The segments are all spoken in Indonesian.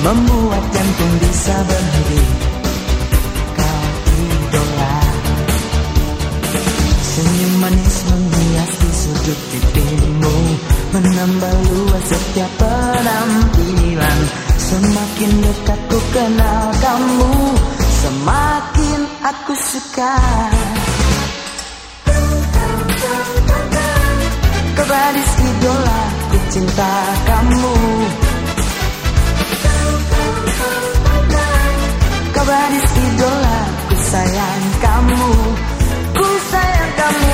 membuat jantung bisa berhenti. Kau idola, senyum manis menghias di sudut pipimu, menambah luas setiap penampilan. Semakin dekat ku kenal kamu, semakin aku suka. Kau gadis idola, ku cinta kamu. Kau gadis idola, ku sayang kamu. Ku sayang kamu.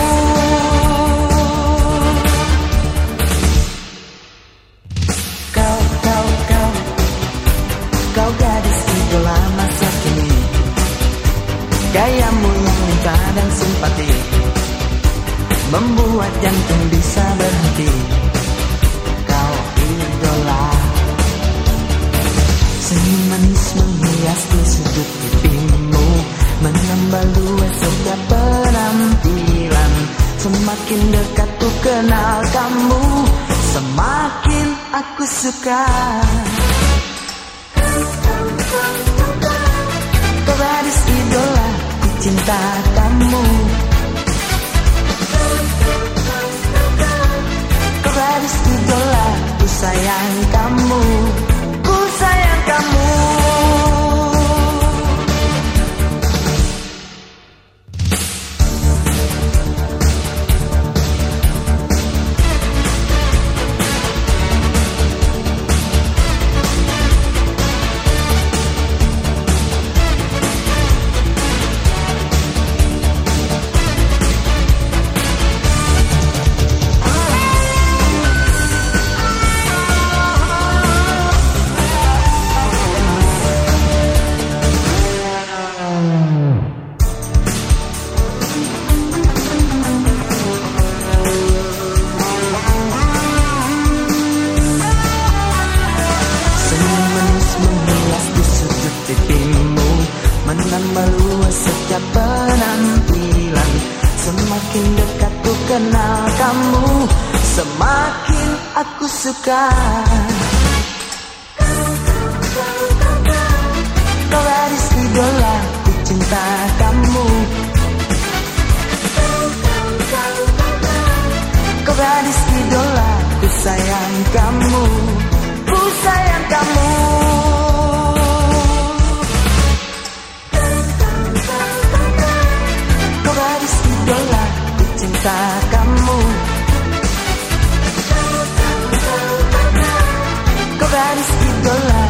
Kau gadis idola masa kini, gayamu yang lincah dan simpati, membuat jantung bisa berhenti. Kau idola, senyum manis menghias di sudut pipimu, menambah luas setiap penampilan. Semakin dekat ku kenal kamu, semakin aku suka. Kau gadis idola, ku cinta kamu. Kau gadis idola, ku sayang kamu. Ku sayang kamu. Menambah luas setiap penampilan. Semakin dekat ku kenal kamu, semakin aku suka. Kau gadis idola, ku cinta kamu. Kau gadis idola, ku sayang kamu. Ku sayang kamu. Cinta kamu. Kau gadis idola,